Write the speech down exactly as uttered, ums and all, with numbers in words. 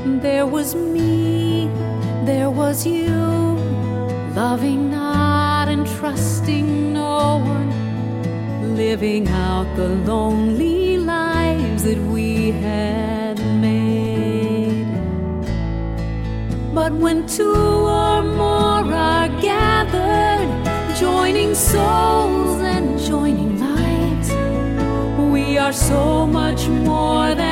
There was me, there was you, loving not and trusting no one, living out the lonely lives that we had made. But when two or more are gathered, joining souls and joining lives, we are so much more than